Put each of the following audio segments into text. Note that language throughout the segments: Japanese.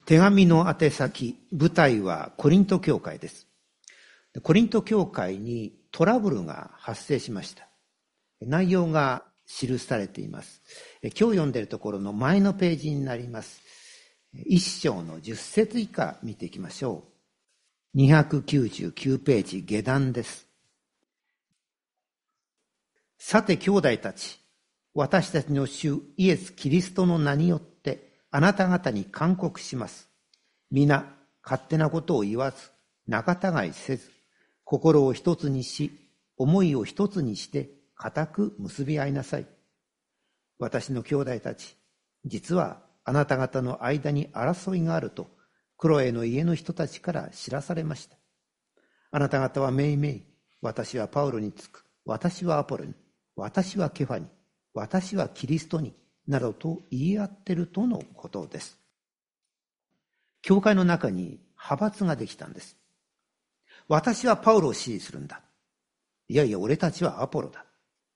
手紙の宛先、舞台はコリント教会です。コリント教会にトラブルが発生しました。内容が記されています。今日読んでいるところの前のページになります。一章の10節以下見ていきましょう。299ページ下段です。さて兄弟たち、私たちの主イエス・キリストの名によってあなた方に勧告します。皆勝手なことを言わず、仲違いせず、心を一つにし、思いを一つにして固く結び合いなさい。私の兄弟たち、実はあなた方の間に争いがあると、クロエの家の人たちから知らされました。あなた方はめいめい、私はパウロにつく、私はアポロに、私はケファに、私はキリストに、などと言い合っているとのことです。教会の中に派閥ができたんです。私はパウロを支持するんだ。いやいや、俺たちはアポロだ。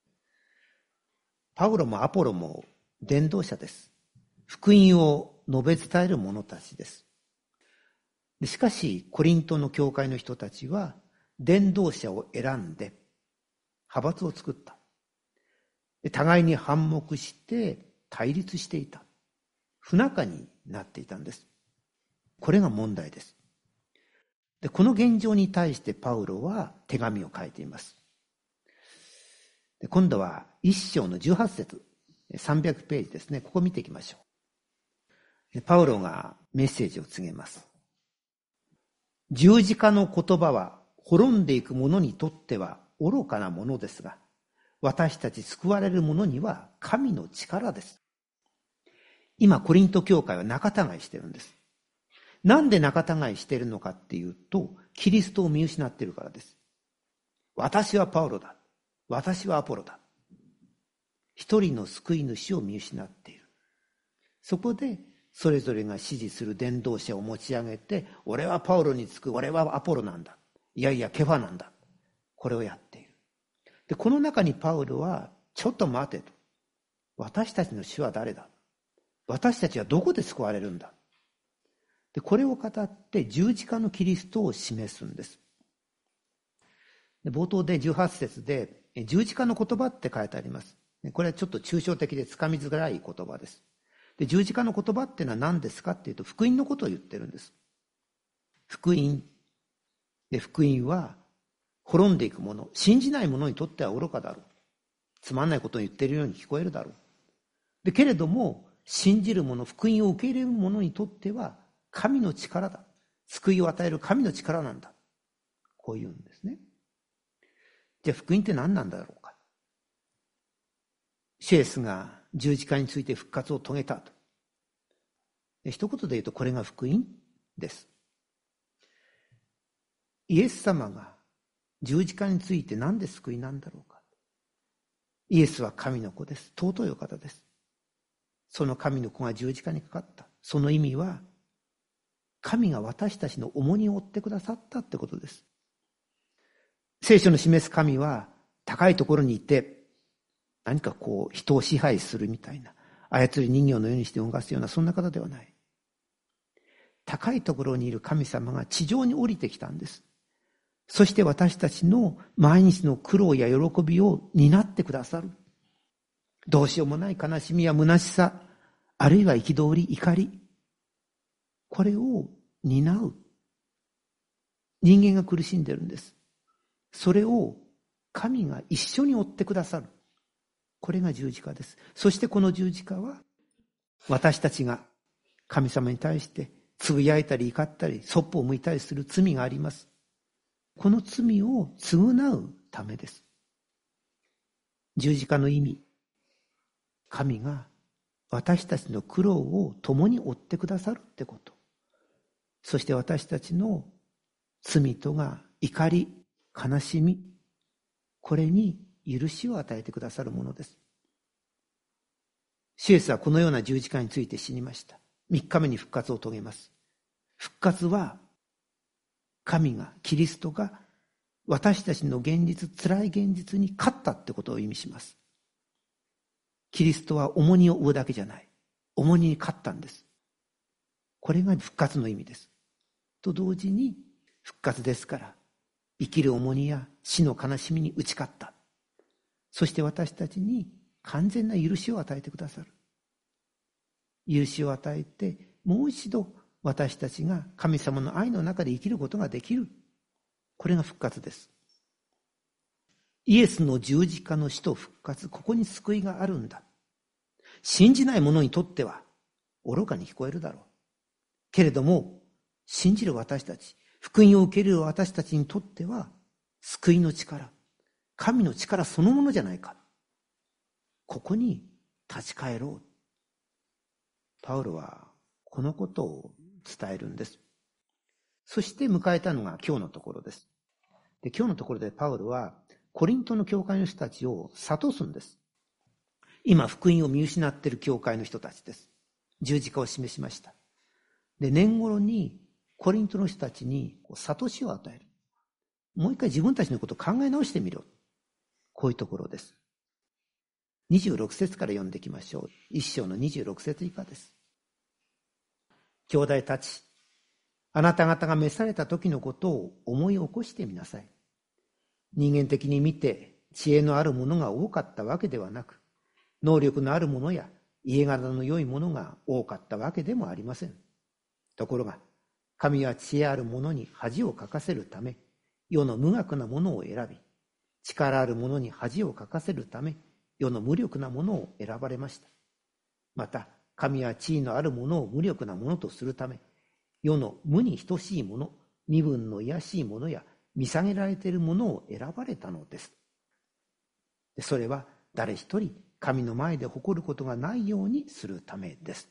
パウロもアポロも伝道者です。福音を述べ伝える者たちです。しかし、コリントの教会の人たちは伝道者を選んで派閥を作った。互いに反目して対立していた。不仲になっていたんです。これが問題です。で、この現状に対してパウロは手紙を書いています。で、今度は一章の18節、300ページですね。ここ見ていきましょう。で、パウロがメッセージを告げます。十字架の言葉は滅んでいく者にとっては愚かなものですが、私たち救われる者には神の力です。今、コリント教会は仲違いしてるんです。なんで仲違いしているのかっていうと、キリストを見失っているからです。私はパウロだ。私はアポロだ。一人の救い主を見失っている。そこで、それぞれが支持する伝道者を持ち上げて、俺はパウロにつく、俺はアポロなんだ。いやいや、ケファなんだ。これをやっている。で、この中にパウロは、ちょっと待てと。私たちの主は誰だ？私たちはどこで救われるんだ？で、これを語って十字架のキリストを示すんです。で、冒頭で18節で十字架の言葉って書いてあります。これはちょっと抽象的でつかみづらい言葉です。で、十字架の言葉っていうのは何ですかっていうと、福音のことを言ってるんです。福音。で、福音は滅んでいくもの、信じない者にとっては愚かだろう。つまんないことを言っているように聞こえるだろう。で、けれども、信じる者、福音を受け入れる者にとっては神の力だ。救いを与える神の力なんだ。こう言うんですね。じゃあ福音って何なんだろうか。シエスが十字架について復活を遂げたと。一言で言うとこれが福音です。イエス様が十字架について何で救いなんだろうか。イエスは神の子です。尊いお方です。その神の子が十字架にかかった。その意味は、神が私たちの重荷を負ってくださったってことです。聖書の示す神は高いところにいて何かこう人を支配するみたいな、操り人形のようにして動かすようなそんな方ではない。高いところにいる神様が地上に降りてきたんです。そして私たちの毎日の苦労や喜びを担ってくださる。どうしようもない悲しみや虚しさ、あるいは憤り、怒り、これを担う。人間が苦しんでるんです。それを神が一緒に追ってくださる。これが十字架です。そしてこの十字架は私たちが神様に対してつぶやいたり怒ったりそっぽを向いたりする罪があります。この罪を償うためです。十字架の意味、神が私たちの苦労を共に追ってくださるってこと。そして私たちの罪とが怒り、悲しみ、これに許しを与えてくださるものです。シエスはこのような十字架について死にました。3日目に復活を遂げます。復活は神が、キリストが私たちの現実、辛い現実に勝ったってことを意味します。キリストは重荷を負うだけじゃない。重荷に勝ったんです。 これが復活の意味です。と同時に、復活ですから、生きる重荷や死の悲しみに打ち勝った。そして私たちに完全な許しを与えてくださる。許しを与えて、もう一度私たちが神様の愛の中で生きることができる。これが復活です。イエスの十字架の死と復活、ここに救いがあるんだ。信じない者にとっては愚かに聞こえるだろう。けれども、信じる私たち、福音を受ける私たちにとっては、救いの力、神の力そのものじゃないか。ここに立ち返ろう。パウロはこのことを伝えるんです。そして迎えたのが今日のところです。で、今日のところでパウロはコリントの教会の人たちを諭すんです。今福音を見失っている教会の人たちです。十字架を示しました。で、年頃にコリントの人たちに諭しを与える。もう一回自分たちのことを考え直してみろ。こういうところです。26節から読んでいきましょう。一章の26節以下です。兄弟たち、あなた方が召された時のことを思い起こしてみなさい。人間的に見て知恵のあるものが多かったわけではなく、能力のあるものや家柄の良いものが多かったわけでもありません。ところが、神は知恵あるものに恥をかかせるため、世の無学なものを選び、力あるものに恥をかかせるため、世の無力なものを選ばれました。また、神は地位のあるものを無力なものとするため、世の無に等しいもの、身分の卑しいものや見下げられているものを選ばれたのです。それは誰一人神の前で誇ることがないようにするためです。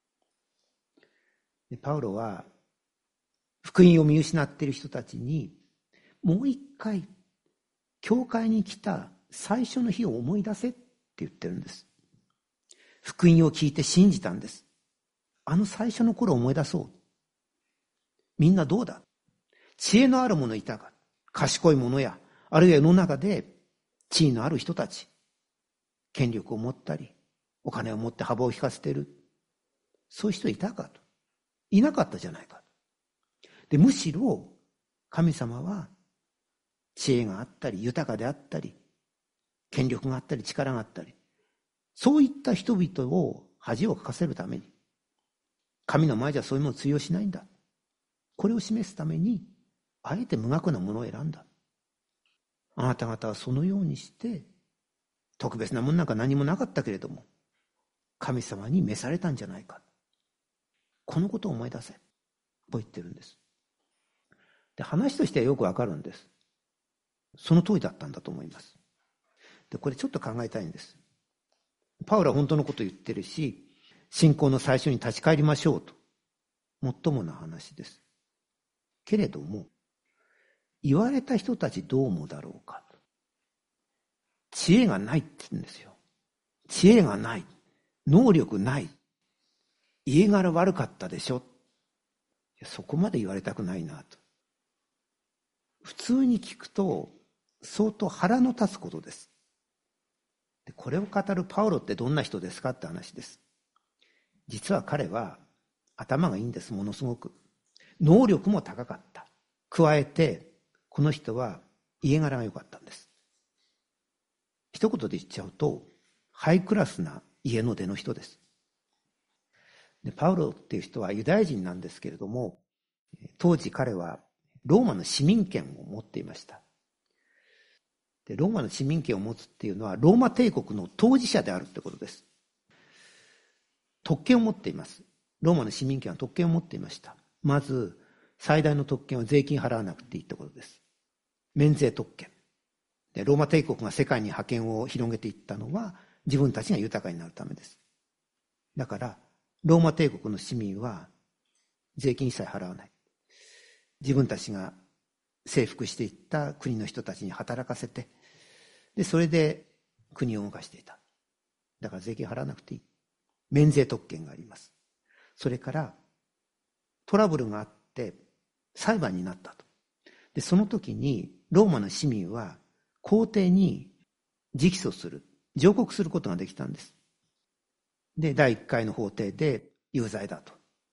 パウロは福音を見失っている人たちにもう一回教会に来た最初の日を思い出せって言ってるんです。福音を聞いて信じたんです。あの最初の頃を思い出そう。みんなどうだ？知恵のある者いたか？賢い者や、あるいは世の中で地位のある人たち、権力を持ったり、お金を持って幅を利かせている。そういう人いたかと。いなかったじゃないか。で、むしろ神様は知恵があったり、豊かであったり、権力があったり、力があったり、そういった人々を恥をかかせるために、神の前じゃそういうものを通用しないんだ。これを示すために、あえて無学なものを選んだ。あなた方はそのようにして、特別なものなんか何もなかったけれども、神様に召されたんじゃないか。このことを思い出せ。と言ってるんです。で、話としてはよくわかるんです。その通りだったんだと思います。で、これちょっと考えたいんです。パウロは本当のことを言ってるし、信仰の最初に立ち返りましょうと。もっともな話です。けれども、言われた人たちどう思うだろうか。知恵がないって言うんですよ。知恵がない。能力ない。家柄悪かったでしょ。そこまで言われたくないなと。普通に聞くと相当腹の立つことです。で、これを語るパウロってどんな人ですかって話です。実は彼は頭がいいんです。ものすごく。能力も高かった。加えてこの人は家柄が良かったんです。一言で言っちゃうとハイクラスな家の出の人です。で、パウロっていう人はユダヤ人なんですけれども、当時彼はローマの市民権を持っていました。で、ローマの市民権を持つっていうのはローマ帝国の当事者であるってことです。特権を持っています。ローマの市民権は特権を持っていました。まず最大の特権は税金払わなくていいってことです。免税特権で、ローマ帝国が世界に覇権を広げていったのは自分たちが豊かになるためです。だからローマ帝国の市民は税金一切払わない。自分たちが征服していった国の人たちに働かせて、でそれで国を動かしていた。だから税金払わなくていい。免税特権があります。それからトラブルがあって裁判になったと。でその時にローマの市民は皇帝に直訴する、上告することができたんです。で第1回の法廷で有罪だと。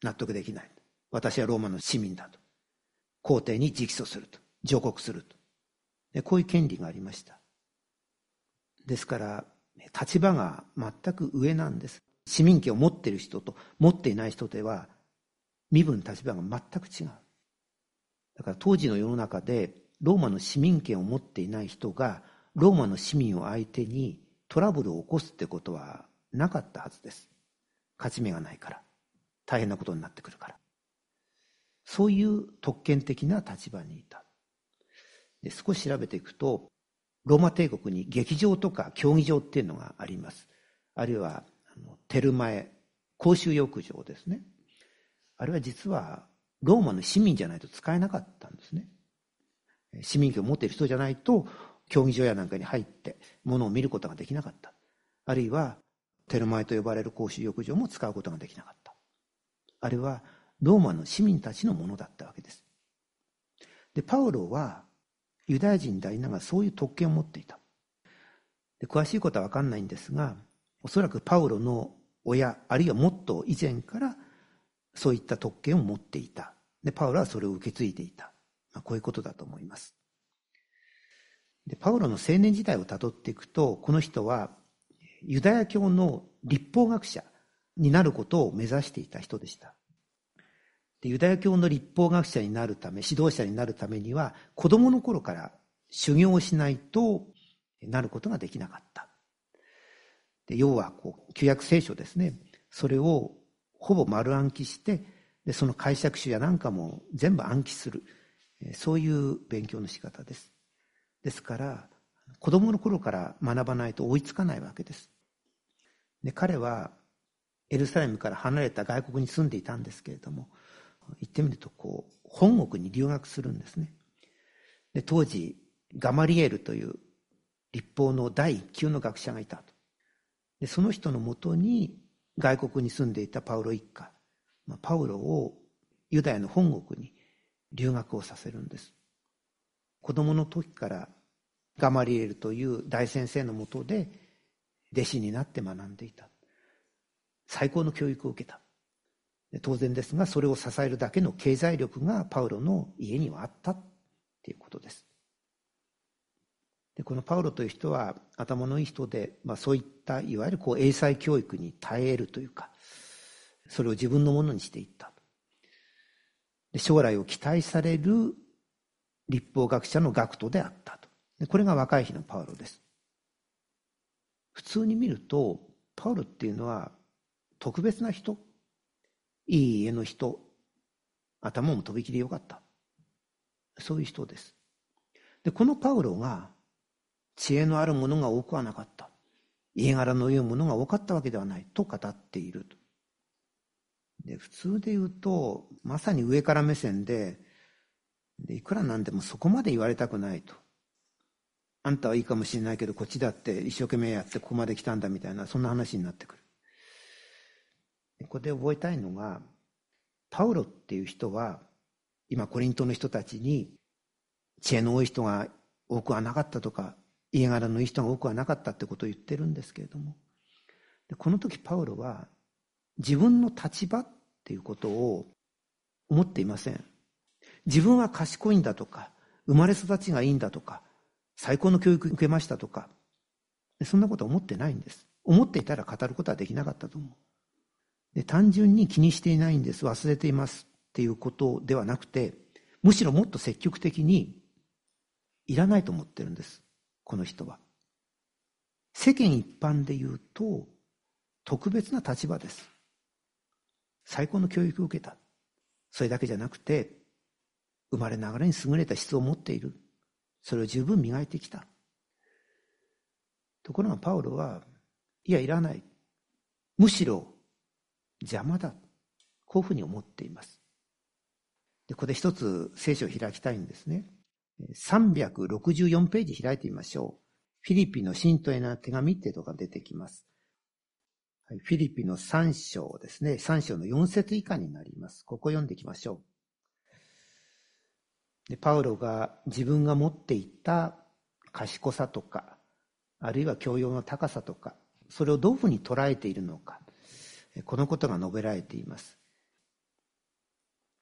納得できない。私はローマの市民だと。皇帝に直訴すると。上告すると。でこういう権利がありました。ですから、立場が全く上なんです。市民権を持っている人と持っていない人では、身分立場が全く違う。だから当時の世の中で、ローマの市民権を持っていない人が、ローマの市民を相手にトラブルを起こすってことはなかったはずです。勝ち目がないから。大変なことになってくるから。そういう特権的な立場にいた。で少し調べていくと、ローマ帝国に劇場とか競技場っていうのがあります。あるいはテルマエ、公衆浴場ですね。あれは実はローマの市民じゃないと使えなかったんですね。市民権を持っている人じゃないと競技場やなんかに入って物を見ることができなかった。あるいはテルマエと呼ばれる公衆浴場も使うことができなかった。あれはローマの市民たちのものだったわけです。で、パウロはユダヤ人でありながらそういう特権を持っていた。で詳しいことは分かんないんですが、おそらくパウロの親、あるいはもっと以前からそういった特権を持っていた。で、パウロはそれを受け継いでいた。こういうことだと思います。で、パウロの青年時代をたどっていくと、この人はユダヤ教の律法学者になることを目指していた人でした。で、ユダヤ教の律法学者になるため、指導者になるためには、子供の頃から修行をしないとなることができなかった。で、要は旧約聖書ですね。それをほぼ丸暗記して、でその解釈書やなんかも全部暗記する。そういう勉強の仕方です。ですから、子供の頃から学ばないと追いつかないわけです。で、彼はエルサレムから離れた外国に住んでいたんですけれども、言ってみると本国に留学するんですね。で、当時ガマリエルという律法の第一級の学者がいたと。で、その人のもとに外国に住んでいたパウロ一家、パウロをユダヤの本国に留学をさせるんです。子供の時からガマリエルという大先生のもとで弟子になって学んでいた。最高の教育を受けた。当然ですが、それを支えるだけの経済力がパウロの家にはあったということです。で、このパウロという人は頭のいい人で、そういったいわゆる英才教育に耐えるというか、それを自分のものにしていったと。で、将来を期待される律法学者の学徒であったと。で、これが若い日のパウロです。普通に見ると、パウロっていうのは特別な人、いい家の人、頭もとびきり良かった。そういう人です。で、このパウロが知恵のあるものが多くはなかった。家柄の良いものが多かったわけではないと語っていると。で、普通で言うと、まさに上から目線で、いくらなんでもそこまで言われたくないと。あんたはいいかもしれないけど、こっちだって一生懸命やってここまで来たんだみたいな、そんな話になってくる。ここで覚えたいのが、パウロっていう人は、今コリントの人たちに、知恵の多い人が多くはなかったとか、家柄のいい人が多くはなかったってことを言ってるんですけれども、でこの時パウロは自分の立場っていうことを思っていません。自分は賢いんだとか、生まれ育ちがいいんだとか、最高の教育を受けましたとか、そんなことは思ってないんです。思っていたら語ることはできなかったと思う。で、単純に気にしていないんです、忘れていますっていうことではなくて、むしろもっと積極的にいらないと思ってるんです、この人は。世間一般で言うと特別な立場です。最高の教育を受けた。それだけじゃなくて、生まれながらに優れた質を持っている。それを十分磨いてきた。ところがパウロは、いや、いらない。むしろ邪魔だ。こういうふうに思っています。で、ここで一つ聖書を開きたいんですね。364ページ開いてみましょう。フィリピの信徒への手紙っていうのが出てきます。フィリピの3章ですね。3章の4節以下になります。ここ読んでいきましょう。で、パウロが自分が持っていた賢さとか、あるいは教養の高さとか、それをどういうふうに捉えているのか、このことが述べられています。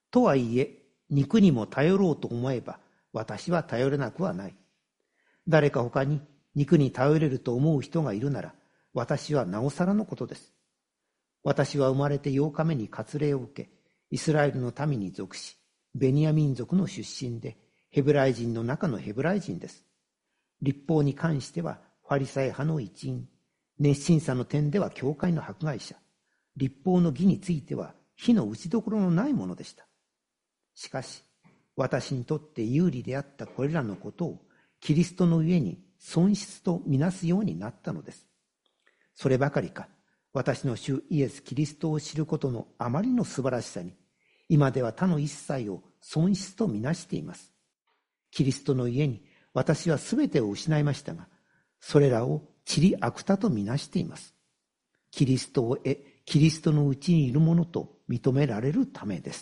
とはいえ、肉にも頼ろうと思えば、私は頼れなくはない。誰か他に肉に頼れると思う人がいるなら、私はなおさらのことです。私は生まれて8日目に割礼を受け、イスラエルの民に属し、ベニヤ民族の出身で、ヘブライ人の中のヘブライ人です。律法に関しては、ファリサイ派の一員、熱心さの点では教会の迫害者、律法の義については、火の打ちどころのないものでした。しかし、私にとって有利であったこれらのことを、キリストの上に損失とみなすようになったのです。そればかりか、私の主イエス・キリストを知ることのあまりの素晴らしさに、今では他の一切を損失とみなしています。キリストの家に私はすべてを失いましたが、それらを塵悪たとみなしています。キリストを得、キリストのうちにいるものと認められるためです。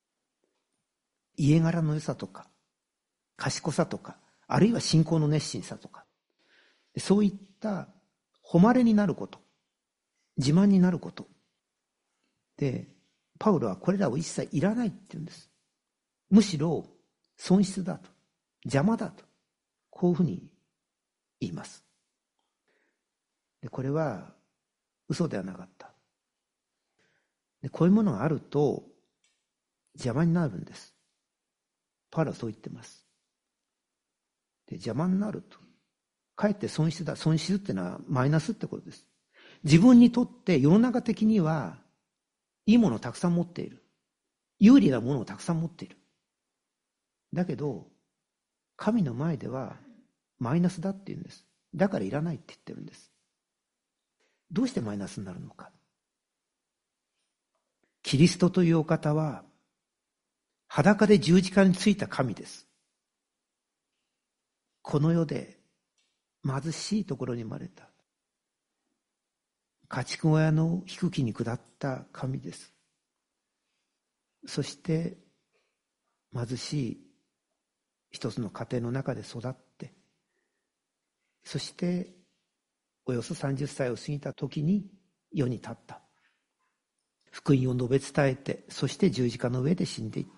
家柄の良さとか、賢さとか、あるいは信仰の熱心さとか、そういった誉れになること、自慢になることで、パウロはこれらを一切いらないって言うんです。むしろ損失だと、邪魔だと、こういうふうに言います。でこれは嘘ではなかった。でこういうものがあると邪魔になるんです。パウロはそう言ってます。で邪魔になると、かえって損失だ。損失っていうのはマイナスってことです。自分にとって世の中的にはいいものをたくさん持っている。有利なものをたくさん持っている。だけど、神の前ではマイナスだって言うんです。だからいらないって言ってるんです。どうしてマイナスになるのか。キリストというお方は裸で十字架についた神です。この世で貧しいところに生まれた。家畜小屋の低きに下った神です。そして貧しい一つの家庭の中で育って、そしておよそ30歳を過ぎた時に世に立った。福音を述べ伝えて、そして十字架の上で死んでいった。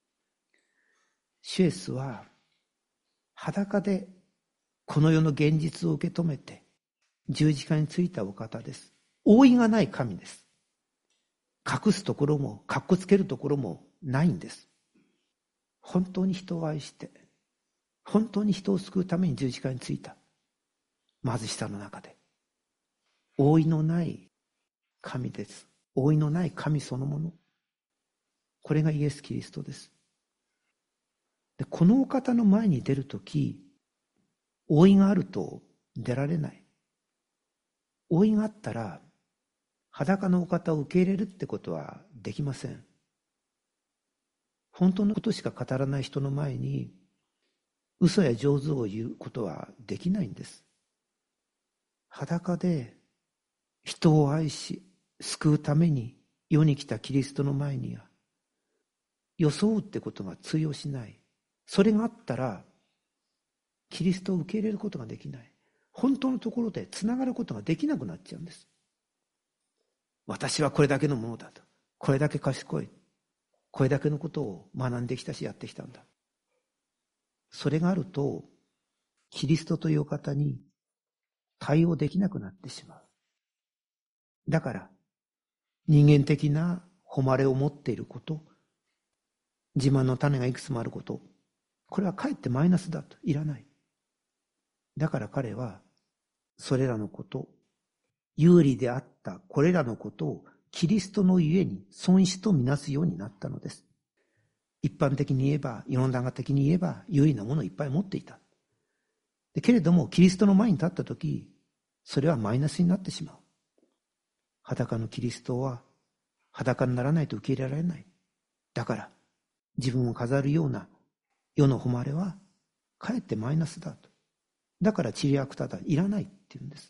主イエスは裸でこの世の現実を受け止めて十字架についたお方です。覆いがない神です。隠すところもかっこつけるところもないんです。本当に人を愛して、本当に人を救うために十字架についた。貧しさの中で覆いのない神です。覆いのない神そのもの。これがイエス・キリストです。でこのお方の前に出るとき、覆いがあると出られない。覆いがあったら裸のお方を受け入れるってことはできません。本当のことしか語らない人の前に嘘や上手を言うことはできないんです。裸で人を愛し救うために世に来たキリストの前には装うってことが通用しない。それがあったらキリストを受け入れることができない。本当のところでつながることができなくなっちゃうんです。私はこれだけのものだと、これだけ賢い、これだけのことを学んできたしやってきたんだ。それがあるとキリストという方に対応できなくなってしまう。だから人間的な誉れを持っていること、自慢の種がいくつもあること、これはかえってマイナスだと、いらない。だから彼はそれらのこと、有利であったこれらのことをキリストのゆえに損失とみなすようになったのです。一般的に言えば、世の中的に言えば有利なものをいっぱい持っていた。けれどもキリストの前に立ったとき、それはマイナスになってしまう。裸のキリストは裸にならないと受け入れられない。だから自分を飾るような世の誉れはかえってマイナスだと。だから塵悪ただ、いらないって言うんです。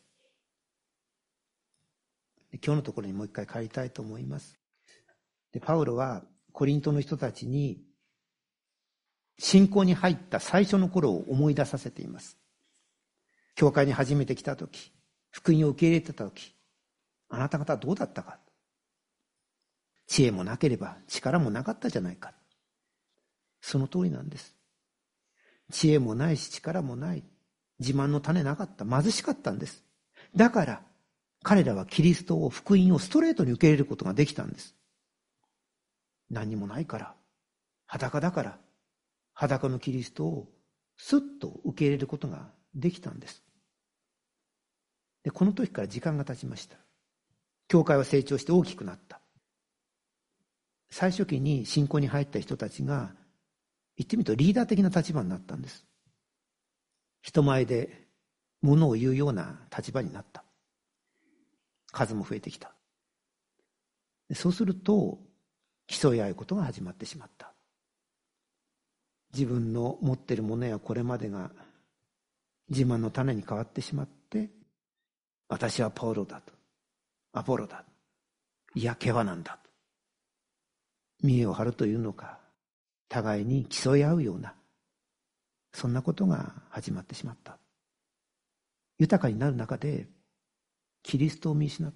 今日のところにもう一回帰りたいと思います。でパウロはコリントの人たちに信仰に入った最初の頃を思い出させています。教会に初めて来た時、福音を受け入れてた時、あなた方はどうだったか。 知恵もなければ力もなかったじゃないか。その通りなんです。知恵もないし力もない。自慢の種なかった。貧しかったんです。だから彼らはキリストを、福音をストレートに受け入れることができたんです。何にもないから、裸だから、裸のキリストをスッと受け入れることができたんです。で、この時から時間が経ちました。教会は成長して大きくなった。最初期に信仰に入った人たちが、言ってみるとリーダー的な立場になったんです。人前で物を言うような立場になった。数も増えてきた。そうすると競い合うことが始まってしまった。自分の持っているものやこれまでが自慢の種に変わってしまって、私はパウロだと、アポロだ、いやケファなんだと見栄を張るというのか、互いに競い合うような、そんなことが始まってしまった。豊かになる中でキリストを見失った。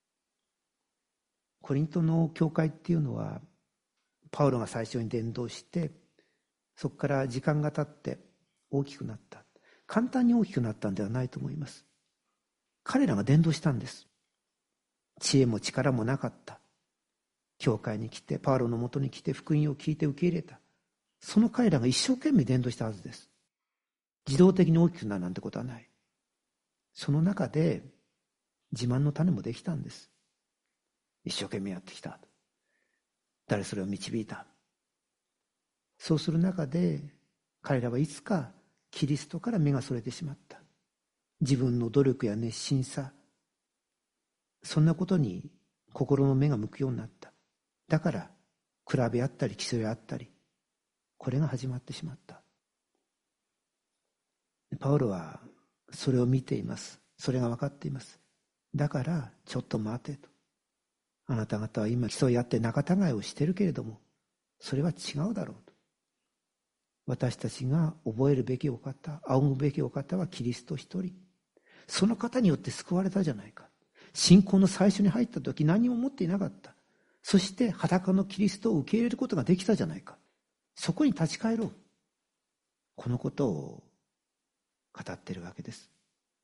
コリントの教会っていうのは、パウロが最初に伝道して、そこから時間が経って大きくなった。簡単に大きくなったんではないと思います。彼らが伝道したんです。知恵も力もなかった。教会に来て、パウロのもとに来て、福音を聞いて受け入れた。その彼らが一生懸命伝道したはずです。自動的に大きくなるなんてことはない。その中で自慢の種もできたんです。一生懸命やってきた。誰それを導いた。そうする中で彼らはいつかキリストから目がそれてしまった。自分の努力や熱心さ、そんなことに心の目が向くようになった。だから比べ合ったり競い合ったり、これが始まってしまった。パウロはそれを見ています。それが分かっています。だからちょっと待てと。あなた方は今競い合って仲違いをしているけれども、それは違うだろうと。私たちが覚えるべきお方、仰ぐべきお方はキリスト一人。その方によって救われたじゃないか。信仰の最初に入った時何も持っていなかった。そして裸のキリストを受け入れることができたじゃないか。そこに立ち返ろう。このことを語っているわけです。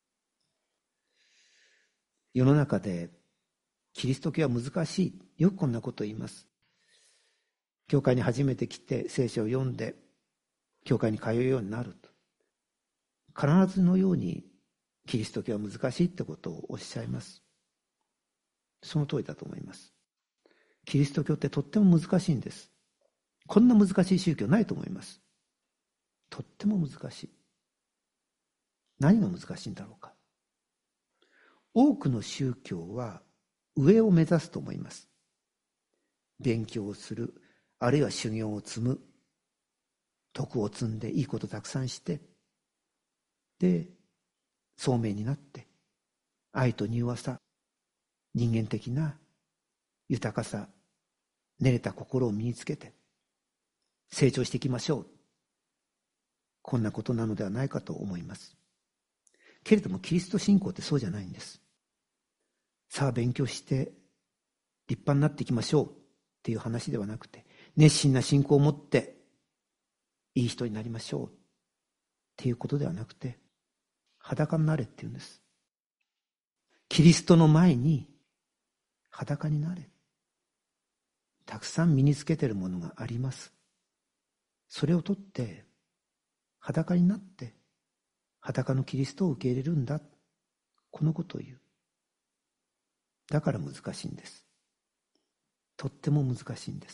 世の中でキリスト教は難しい。よくこんなことを言います。教会に初めて来て聖書を読んで教会に通うようになると。必ずのようにキリスト教は難しいってことをおっしゃいます。その通りだと思います。キリスト教ってとっても難しいんです。こんな難しい宗教ないと思います。とっても難しい。何が難しいんだろうか。多くの宗教は上を目指すと思います。勉強をする、あるいは修行を積む、徳を積んでいいことたくさんして、で聡明になって愛と柔和さ、人間的な豊かさ、練れた心を身につけて成長していきましょう。こんなことなのではないかと思います。けれどもキリスト信仰ってそうじゃないんです。さあ勉強して立派になっていきましょうっていう話ではなくて、熱心な信仰を持っていい人になりましょうっていうことではなくて、裸になれっていうんです。キリストの前に裸になれ。たくさん身につけているものがあります。それを取って裸になって裸のキリストを受け入れるんだ。このことを言う。だから難しいんです。とっても難しいんです。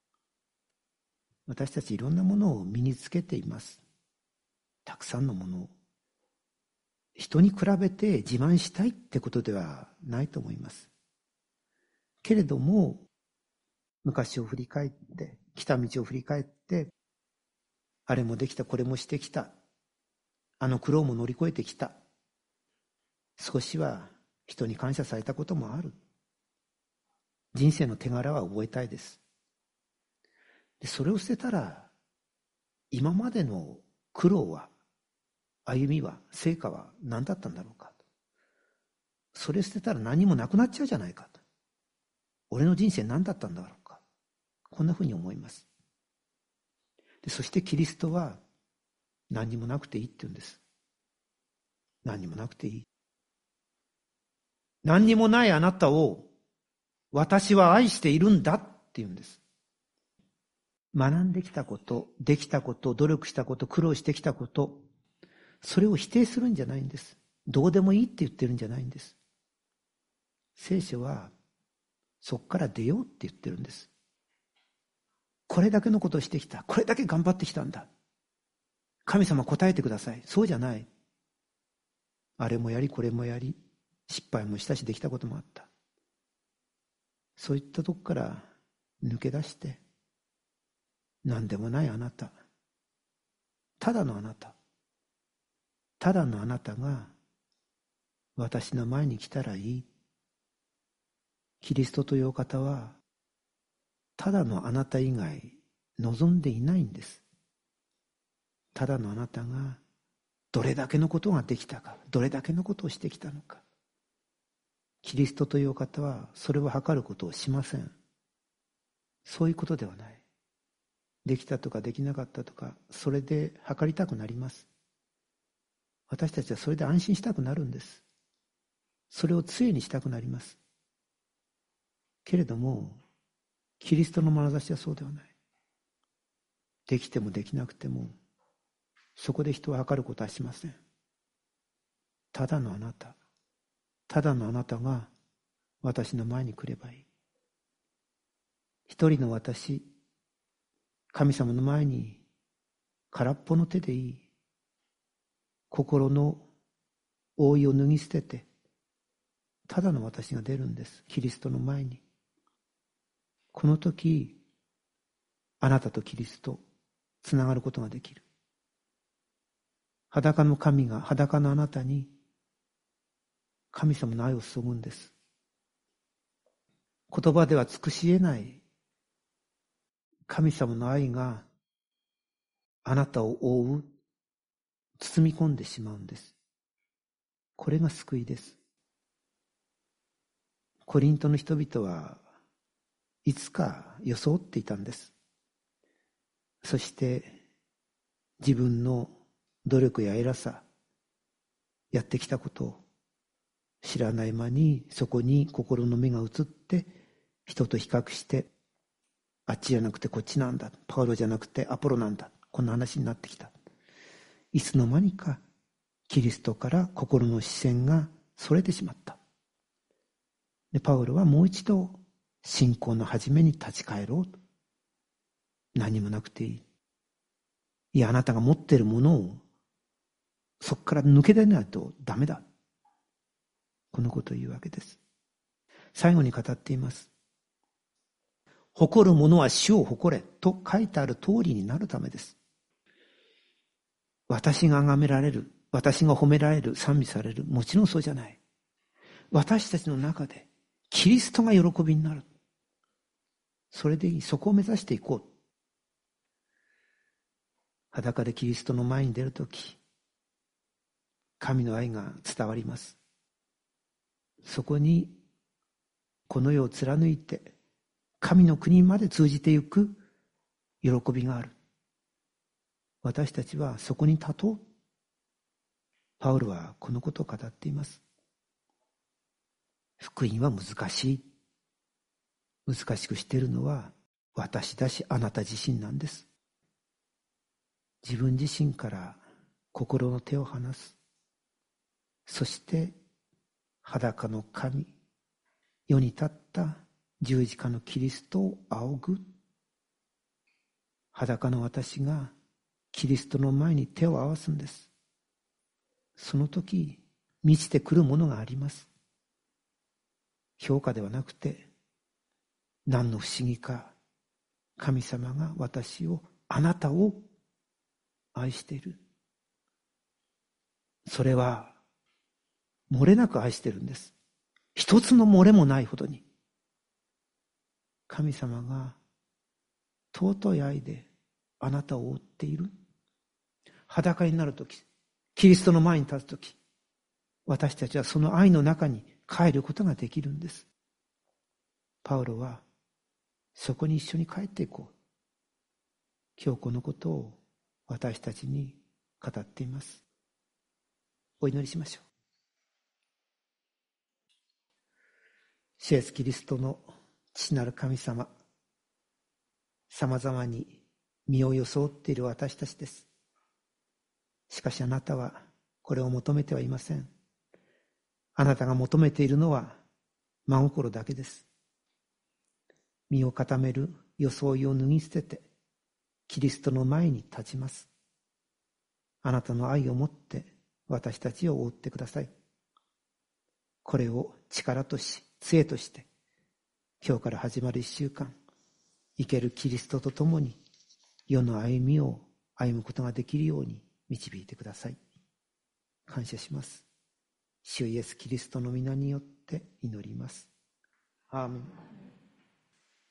私たちいろんなものを身につけています。たくさんのものを。人に比べて自慢したいってことではないと思います。けれども、昔を振り返って、来た道を振り返って、あれもできた、これもしてきた。あの苦労も乗り越えてきた。少しは人に感謝されたこともある。人生の手柄は覚えたいです。でそれを捨てたら、今までの苦労は、歩みは、成果は何だったんだろうか。それ捨てたら何もなくなっちゃうじゃないかと。 俺の人生何だったんだろうか。こんなふうに思います。でそしてキリストは何にもなくていいって言うんです。何にもなくていい。何にもないあなたを私は愛しているんだって言うんです。学んできたこと、できたこと、努力したこと、苦労してきたこと、それを否定するんじゃないんです。どうでもいいって言ってるんじゃないんです。聖書はそこから出ようって言ってるんです。これだけのことをしてきた。これだけ頑張ってきたんだ。神様答えてください。そうじゃない。あれもやり、これもやり、失敗もしたし、できたこともあった。そういったとこから抜け出して、何でもないあなた、ただのあなた、ただのあなたが私の前に来たらいい。キリストというお方は、ただのあなた以外望んでいないんです。ただのあなたがどれだけのことができたか、どれだけのことをしてきたのか。キリストというお方はそれを測ることをしません。そういうことではない。できたとかできなかったとか、それで測りたくなります。私たちはそれで安心したくなるんです。それを杖にしたくなります。けれども、キリストの眼差しはそうではない。できてもできなくても、そこで人を測ることはしません。ただのあなた、ただのあなたが私の前に来ればいい。一人の私、神様の前に空っぽの手でいい。心の覆いを脱ぎ捨てて、ただの私が出るんです。キリストの前に。この時、あなたとキリスト、つながることができる。裸の神が裸のあなたに神様の愛を注ぐんです。言葉では尽くし得ない神様の愛があなたを覆う、包み込んでしまうんです。これが救いです。コリントの人々はいつか装っていたんです。そして自分の努力や偉さ、やってきたことを知らない間にそこに心の目が移って人と比較して、あっちじゃなくてこっちなんだ、パウロじゃなくてアポロなんだ、こんな話になってきた。いつの間にかキリストから心の視線がそれてしまった。でパウロはもう一度信仰の始めに立ち返ろうと。何もなくていい。いや、あなたが持っているものをそこから抜け出ないとダメだ。このことを言うわけです。最後に語っています。誇る者は主を誇れと書いてある通りになるためです。私が崇められる、私が褒められる、賛美される、もちろんそうじゃない。私たちの中でキリストが喜びになる。それでいい。そこを目指していこう。裸でキリストの前に出るとき、神の愛が伝わります。そこにこの世を貫いて神の国まで通じていく喜びがある。私たちはそこに立とう。パウロはこのことを語っています。福音は難しい。難しくしているのは私だしあなた自身なんです。自分自身から心の手を離す。そして裸の神、世に立った十字架のキリストを仰ぐ。裸の私がキリストの前に手を合わすんです。その時満ちてくるものがあります。評価ではなくて、何の不思議か、神様が私を、あなたを愛している。それは漏れなく愛しているんです。一つの漏れもないほどに。神様が尊い愛であなたを覆っている。裸になるとき、キリストの前に立つとき、私たちはその愛の中に帰ることができるんです。 パウロはそこに一緒に帰っていこう。今日このことを私たちに語っています。お祈りしましょう。主イエスキリストの父なる神様、さまざまに身を装っている私たちです。しかしあなたはこれを求めてはいません。あなたが求めているのは真心だけです。身を固める装いを脱ぎ捨ててキリストの前に立ちます。あなたの愛を持って私たちを覆ってください。これを力とし杖として今日から始まる一週間、生けるキリストと共に世の歩みを歩むことができるように導いてください。感謝します。主イエスキリストの皆によって祈ります。アーメン。